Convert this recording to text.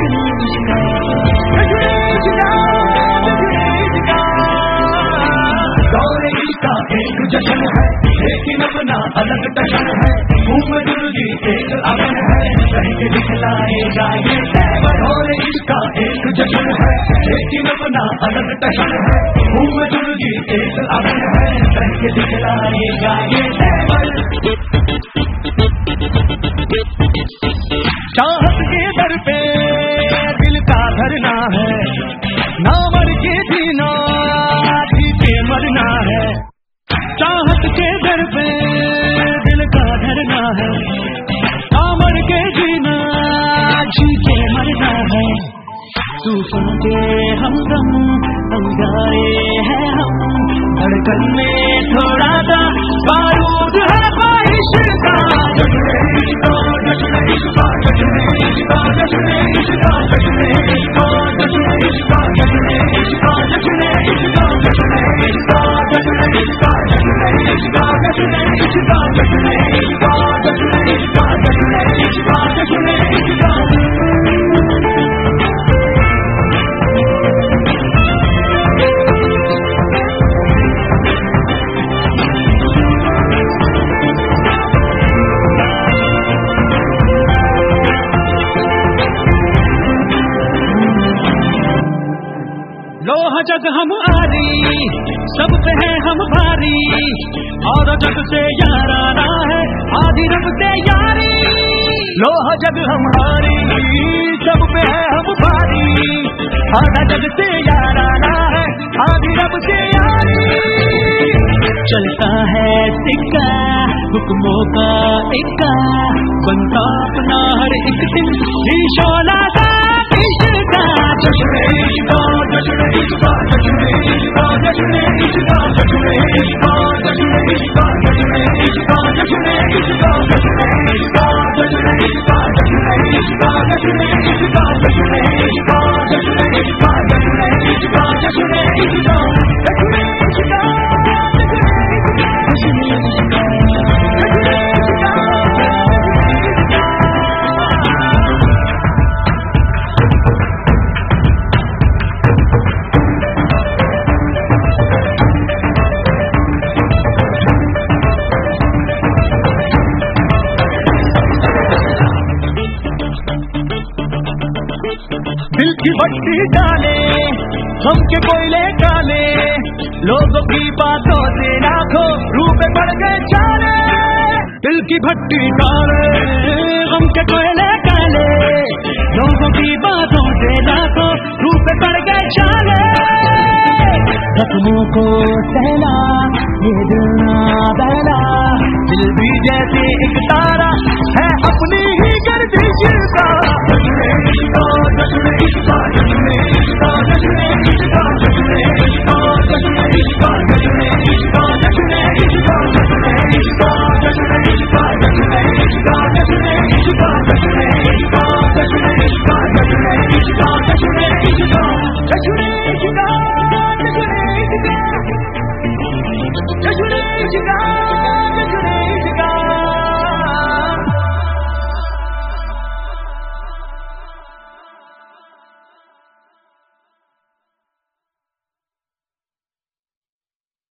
एक जश्न है लेकिन अपना अलग टशन है, मुंह में दुर्जी एक अमन है, कह के दिखलाएगा ये तेवर। और इसका एक जश्न है लेकिन अपना अलग टशन है, मुंह में दुर्जी एक अमन है, कह के दिखलाएगा ये तेवर। चाहत के दर पे दिल का धरना है, ना मर के जीना जी के मरना है। चाहत के दर पे दिल का धरना है, ना मर के जीना जी के मरना है। तूफान के हमदम अंगाए हैं हम, धड़कन में थोड़ा सा बारूद है ख्वाहिश का। लोहा जग हम आरी, सब पे है हम भारी, और जग से याराना है आधी रब से यारी। लोहा जग हम हारी, सब पे है हम भारी, आधा जग से याराना है आधी रब से यारी। चलता है सिक्का हुक्मों का इक्का, बनता अपना हर एक दिन ही शोला सा इश्क का। जश्न इश्क जश्न इश्क जश्न इश्क जश्न इश्क जश्न इश्क जश्न इश्क जश्न इश्क जश्न इश्क जश्न इश्क जश्न इश्क जश्न इश्क जश्न इश्क जश्न इश्क जश्न इश्क जश्न इश्क जश्न दिल की भट्टी डाले हम के कोयले काले, लोगों की बातों से लाखों रूप बढ़ गए चाले। दिल की भट्टी डाले हम के कोयले काले, लोगों की बातों से लाखों रूप बढ़ गए चाले। जख्मों को सहला ये दिल ना बहला, दिल भी जैसे एक तारा